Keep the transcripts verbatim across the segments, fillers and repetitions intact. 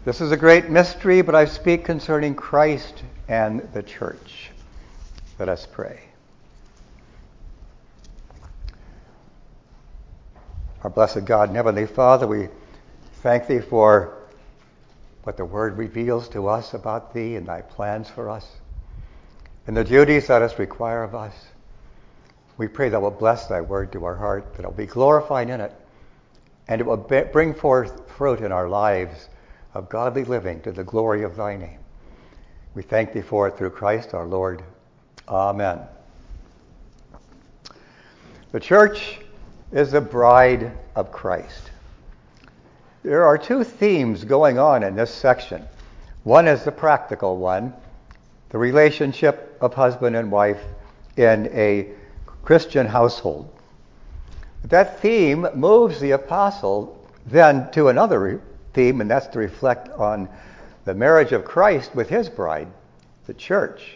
This is a great mystery, but I speak concerning Christ and the church. Let us pray. Our blessed God and Heavenly Father, we thank Thee for what the Word reveals to us about Thee and Thy plans for us, and the duties that it requires of us. We pray Thou wilt bless Thy Word to our heart, that it will be glorified in it, and it will be- bring forth fruit in our lives of godly living to the glory of Thy name. We thank Thee for it through Christ our Lord. Amen. The church is the bride of Christ. There are two themes going on in this section. One is the practical one, the relationship of husband and wife in a Christian household. That theme moves the apostle then to another theme, and that's to reflect on the marriage of Christ with his bride, the church.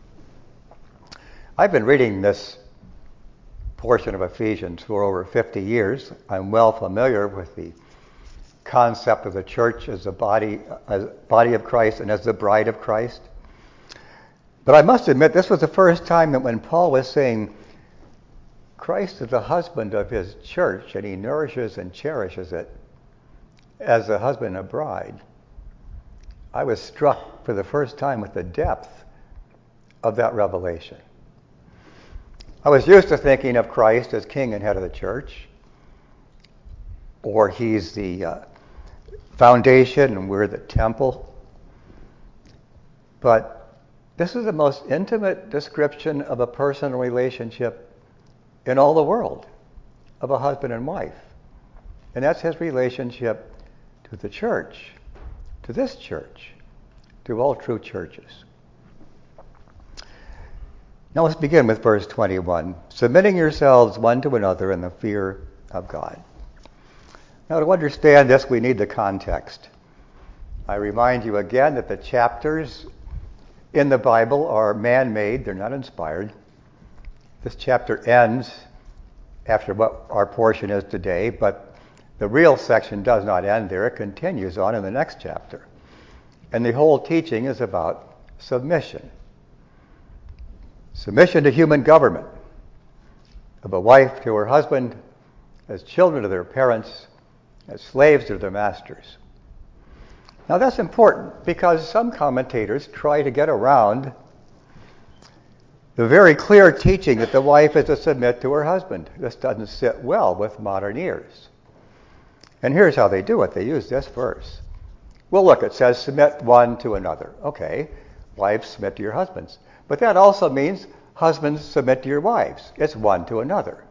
I've been reading this portion of Ephesians for over fifty years. I'm well familiar with the concept of the church as a body, as body of Christ and as the bride of Christ. But I must admit, this was the first time that when Paul was saying Christ is the husband of his church and he nourishes and cherishes it as a husband and a bride, I was struck for the first time with the depth of that revelation. I was used to thinking of Christ as king and head of the church, or he's the uh, foundation and we're the temple. But this is the most intimate description of a personal relationship in all the world, of a husband and wife. And that's his relationship to the church, to this church, to all true churches. Now let's begin with verse twenty-one. Submitting yourselves one to another in the fear of God. Now to understand this, we need the context. I remind you again that the chapters in the Bible are man-made, they're not inspired. This chapter ends after what our portion is today, but the real section does not end there. It continues on in the next chapter. And the whole teaching is about submission. Submission to human government, of a wife to her husband, as children to their parents, as slaves to their masters. Now that's important because some commentators try to get around the very clear teaching that the wife is to submit to her husband. This doesn't sit well with modern ears. And here's how they do it. They use this verse. Well, look, it says submit one to another. Okay, wives, submit to your husbands. But that also means husbands, submit to your wives. It's one to another.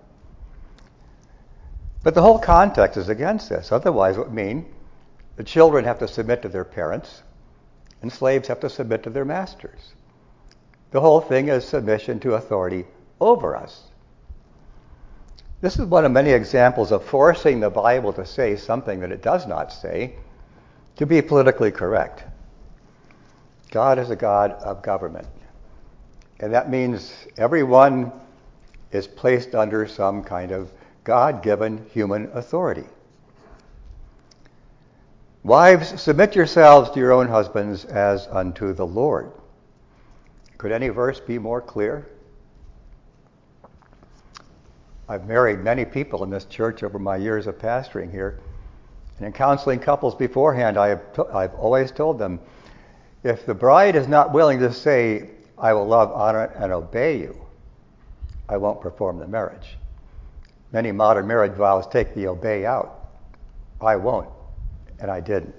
But the whole context is against this. Otherwise, it would mean the children have to submit to their parents and slaves have to submit to their masters. The whole thing is submission to authority over us. This is one of many examples of forcing the Bible to say something that it does not say to be politically correct. God is a God of government. And that means everyone is placed under some kind of God-given human authority. Wives, submit yourselves to your own husbands as unto the Lord. Could any verse be more clear? I've married many people in this church over my years of pastoring here. And in counseling couples beforehand, I have to- I've always told them, if the bride is not willing to say, I will love, honor, and obey you, I won't perform the marriage. Many modern marriage vows take the obey out. I won't, and I didn't.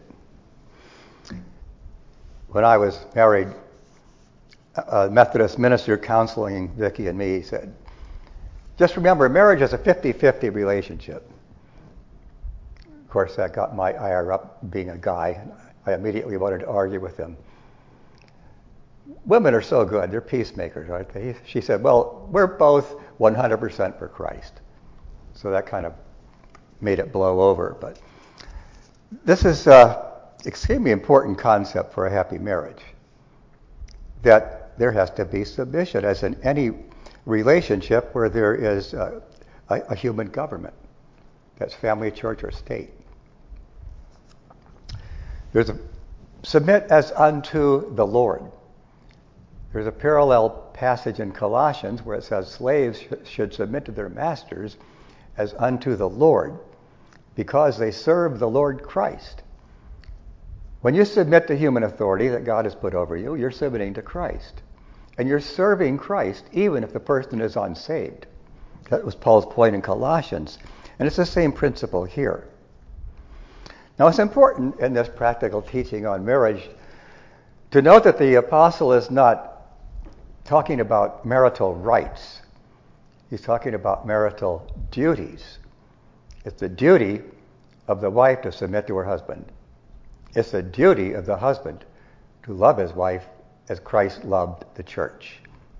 When I was married, a Methodist minister counseling Vicki and me said, just remember, marriage is a fifty-fifty relationship. Of course, that got my ire up being a guy. I immediately wanted to argue with him. Women are so good. They're peacemakers, aren't they? She said, well, we're both one hundred percent for Christ. So that kind of made it blow over. But this is an extremely important concept for a happy marriage, that there has to be submission, as in any relationship where there is a, a, a human government. That's family, church, or state. There's a submit as unto the Lord. There's a parallel passage in Colossians where it says slaves sh- should submit to their masters as unto the Lord, because they serve the Lord Christ. When you submit to human authority that God has put over you, you're submitting to Christ. And you're serving Christ even if the person is unsaved. That was Paul's point in Colossians. And it's the same principle here. Now it's important in this practical teaching on marriage to note that the apostle is not talking about marital rights. He's talking about marital duties. It's the duty of the wife to submit to her husband. It's the duty of the husband to love his wife as Christ loved the church.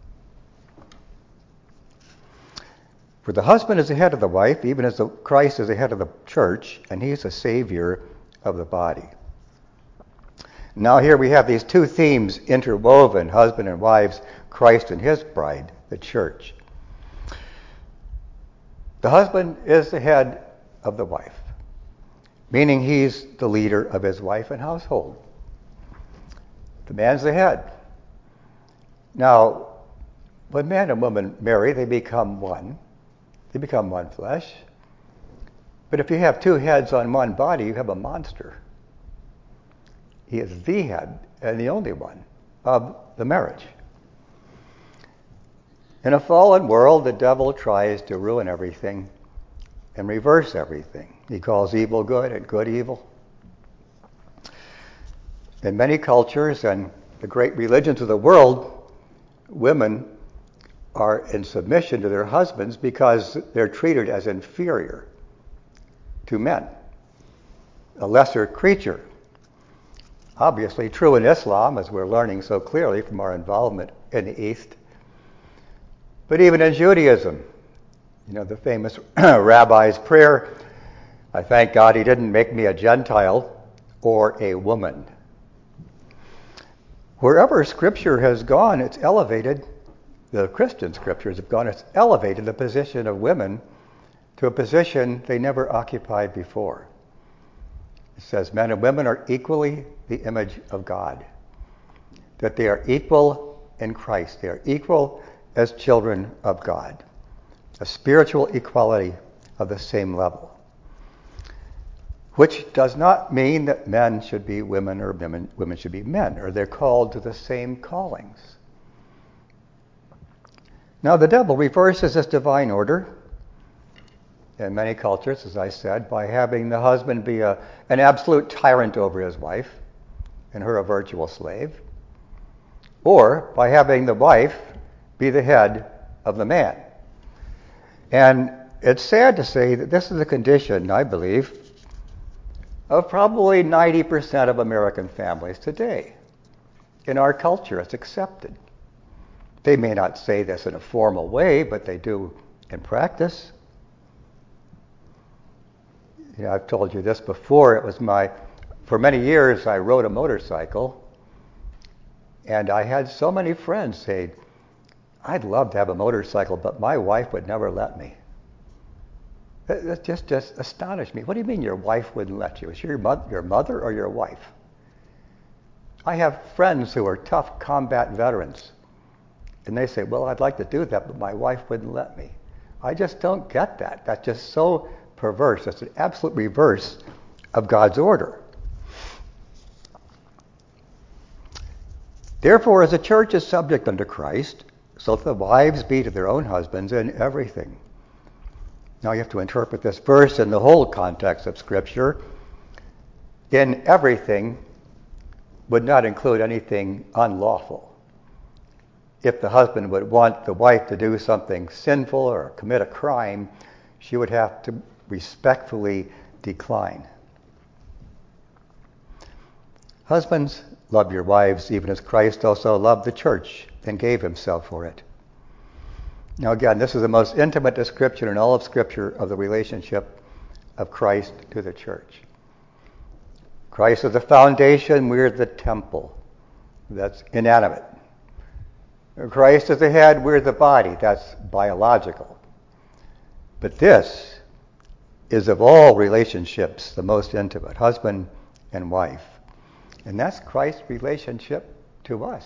For the husband is the head of the wife, even as the Christ is the head of the church, and he is the Savior of the body. Now here we have these two themes interwoven, husband and wives, Christ and his bride, the church. The husband is the head of the wife, meaning he's the leader of his wife and household. The man's the head. Now, when man and woman marry, they become one. They become one flesh. But if you have two heads on one body, you have a monster. He is the head and the only one of the marriage. In a fallen world, the devil tries to ruin everything and reverse everything. He calls evil good and good evil. In many cultures and the great religions of the world, women are in submission to their husbands because they're treated as inferior to men, a lesser creature. Obviously true in Islam, as we're learning so clearly from our involvement in the East. But even in Judaism, you know, the famous rabbi's prayer, I thank God he didn't make me a Gentile or a woman. Wherever Scripture has gone, it's elevated, the Christian Scriptures have gone, it's elevated the position of women to a position they never occupied before. It says men and women are equally the image of God, that they are equal in Christ. They are equal as children of God, a spiritual equality of the same level, which does not mean that men should be women or women, women should be men, or they're called to the same callings. Now the devil reverses this divine order in many cultures, as I said, by having the husband be a, an absolute tyrant over his wife and her a virtual slave, or by having the wife be the head of the man. And it's sad to say that this is the condition, I believe, of probably ninety percent of American families today. In our culture, it's accepted. They may not say this in a formal way, but they do in practice. You know, I've told you this before. It was my, for many years, I rode a motorcycle, and I had so many friends say, I'd love to have a motorcycle, but my wife would never let me. That just, just astonished me. What do you mean your wife wouldn't let you? Is she your, mo- your mother or your wife? I have friends who are tough combat veterans, and they say, well, I'd like to do that, but my wife wouldn't let me. I just don't get that. That's just so perverse. That's an absolute reverse of God's order. Therefore, as the church is subject unto Christ, so let the wives be to their own husbands in everything. Now you have to interpret this verse in the whole context of Scripture. In everything would not include anything unlawful. If the husband would want the wife to do something sinful or commit a crime, she would have to respectfully decline. Husbands, love your wives, even as Christ also loved the church and gave himself for it. Now again, this is the most intimate description in all of Scripture of the relationship of Christ to the church. Christ is the foundation, we're the temple. That's inanimate. Christ is the head, we're the body. That's biological. But this is of all relationships the most intimate, husband and wife. And that's Christ's relationship to us.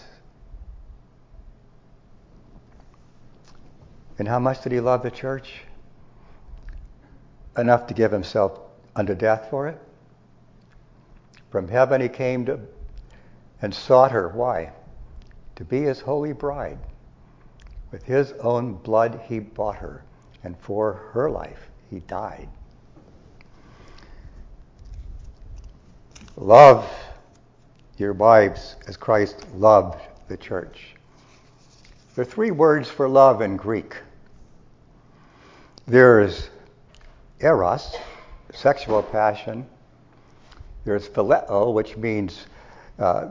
And how much did he love the church? Enough to give himself unto death for it. From heaven he came to and sought her. Why? To be his holy bride. With his own blood he bought her, and for her life he died. Love your wives as Christ loved the church. There are three words for love in Greek. There's eros, sexual passion. There's phileo, which means uh,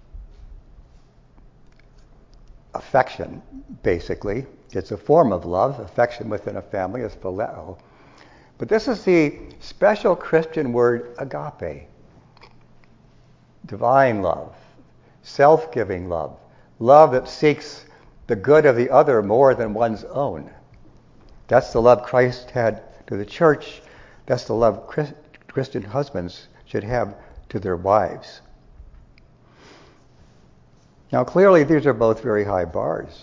affection, basically. It's a form of love. Affection within a family is phileo. But this is the special Christian word agape. Divine love, self-giving love, love that seeks the good of the other more than one's own. That's the love Christ had to the church. That's the love Christ, Christian husbands should have to their wives. Now, clearly, these are both very high bars.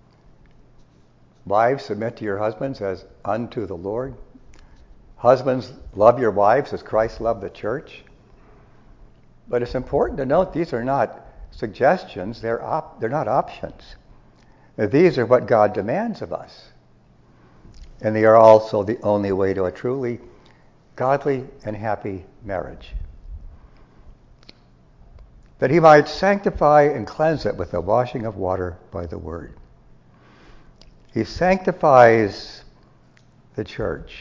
Wives, submit to your husbands as unto the Lord. Husbands, love your wives as Christ loved the church. But it's important to note these are not suggestions, they're, op- they're not options. These are what God demands of us. And they are also the only way to a truly godly and happy marriage. That he might sanctify and cleanse it with the washing of water by the word. He sanctifies the church.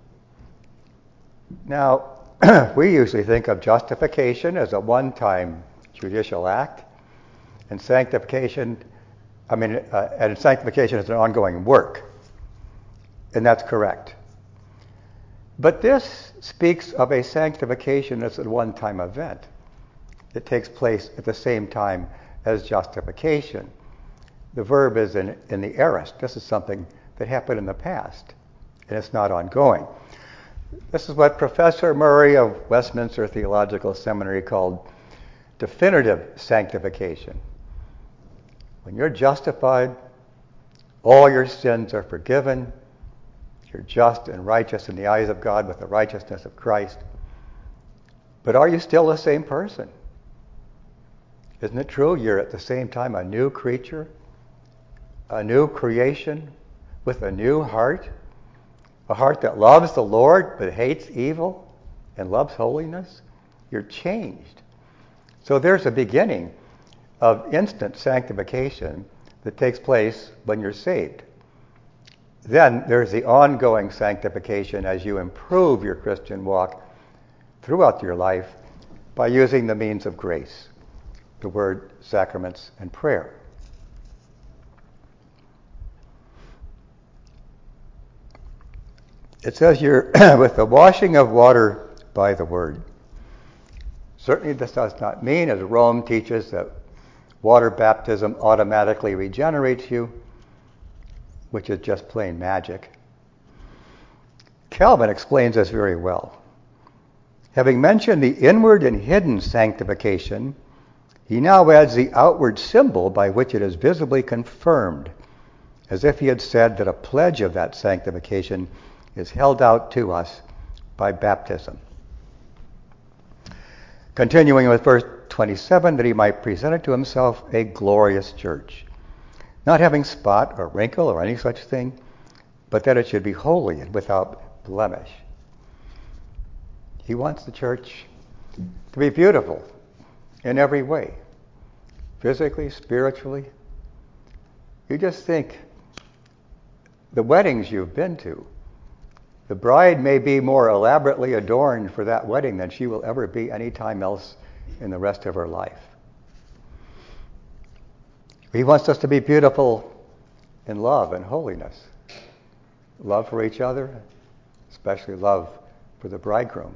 Now, we usually think of justification as a one-time judicial act, and sanctification, I mean, uh, and sanctification is an ongoing work, and that's correct. But this speaks of a sanctification as a one-time event. It takes place at the same time as justification. The verb is in, in the aorist. This is something that happened in the past, and it's not ongoing. This is what Professor Murray of Westminster Theological Seminary called definitive sanctification. When you're justified, all your sins are forgiven. You're just and righteous in the eyes of God with the righteousness of Christ. But are you still the same person? Isn't it true? You're at the same time a new creature, a new creation with a new heart. A heart that loves the Lord but hates evil and loves holiness. You're changed. So there's a beginning of instant sanctification that takes place when you're saved. Then there's the ongoing sanctification as you improve your Christian walk throughout your life by using the means of grace, the word, sacraments, and prayer. It says here, with the washing of water by the word. Certainly this does not mean, as Rome teaches, that water baptism automatically regenerates you, which is just plain magic. Calvin explains this very well. Having mentioned the inward and hidden sanctification, he now adds the outward symbol by which it is visibly confirmed, as if he had said that a pledge of that sanctification is held out to us by baptism. Continuing with verse twenty-seven, that he might present it to himself a glorious church, not having spot or wrinkle or any such thing, but that it should be holy and without blemish. He wants the church to be beautiful in every way, physically, spiritually. You just think the weddings you've been to, the bride may be more elaborately adorned for that wedding than she will ever be any time else in the rest of her life. He wants us to be beautiful in love and holiness. Love for each other, especially love for the bridegroom.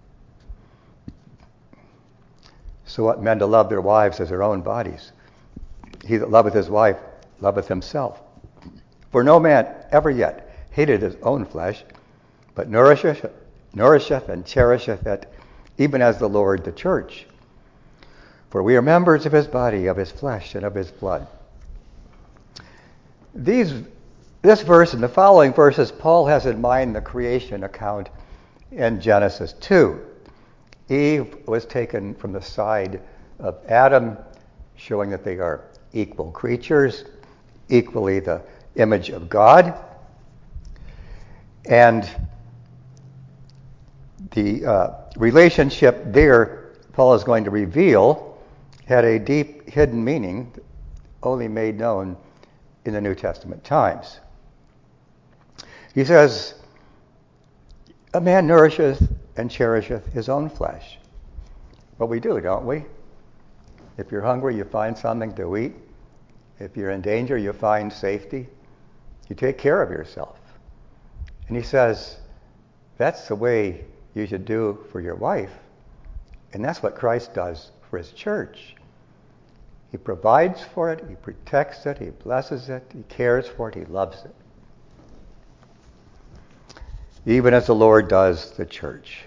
So ought men to love their wives as their own bodies. He that loveth his wife loveth himself. For no man ever yet hated his own flesh, but nourisheth, nourisheth and cherisheth it, even as the Lord the church, For we are members of his body, of his flesh, and of his blood. These, this verse and the following verses, Paul has in mind the creation account in Genesis two. Eve was taken from the side of Adam, showing that they are equal creatures, equally the image of God. And the uh, relationship there, Paul is going to reveal, had a deep hidden meaning only made known in the New Testament times. He says, a man nourisheth and cherisheth his own flesh. Well, we do, don't we? If you're hungry, you find something to eat. If you're in danger, you find safety. You take care of yourself. And he says, that's the way you should do for your wife. And that's what Christ does for his church. He provides for it, he protects it, he blesses it, he cares for it, he loves it. Even as the Lord does the church.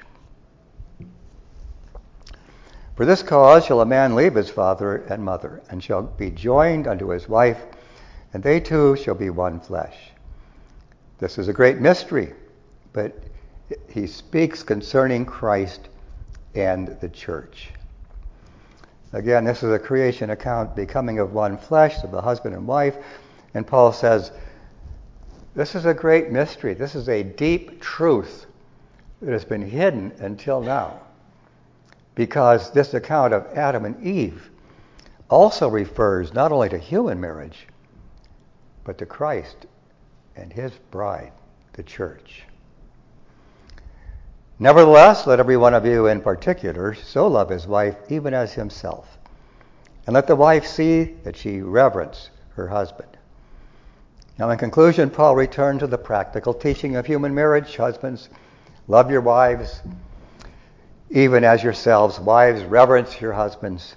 For this cause shall a man leave his father and mother, and shall be joined unto his wife, and they two shall be one flesh. This is a great mystery, but he speaks concerning Christ and the church. Again, this is a creation account, becoming of one flesh, of the husband and wife. And Paul says, this is a great mystery. This is a deep truth that has been hidden until now. Because this account of Adam and Eve also refers not only to human marriage, but to Christ and his bride, the church. Nevertheless, let every one of you in particular so love his wife even as himself. And let the wife see that she reverence her husband. Now in conclusion, Paul returned to the practical teaching of human marriage. Husbands, love your wives, even as yourselves. Wives, reverence your husbands.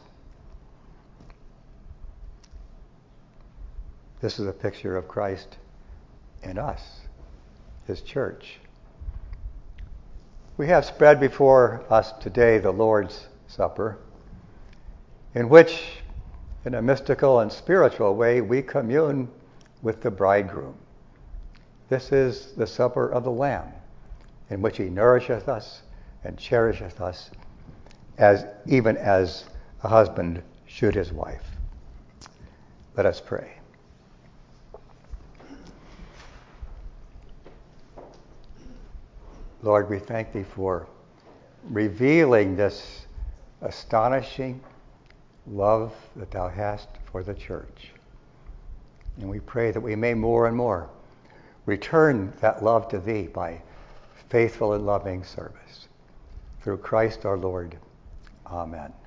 This is a picture of Christ in us, his church. We have spread before us today the Lord's Supper, in which, in a mystical and spiritual way, we commune with the bridegroom. This is the supper of the Lamb, in which he nourisheth us and cherisheth us, as even as a husband should his wife. Let us pray. Lord, we thank thee for revealing this astonishing love that thou hast for the church. And we pray that we may more and more return that love to thee by faithful and loving service. Through Christ our Lord. Amen.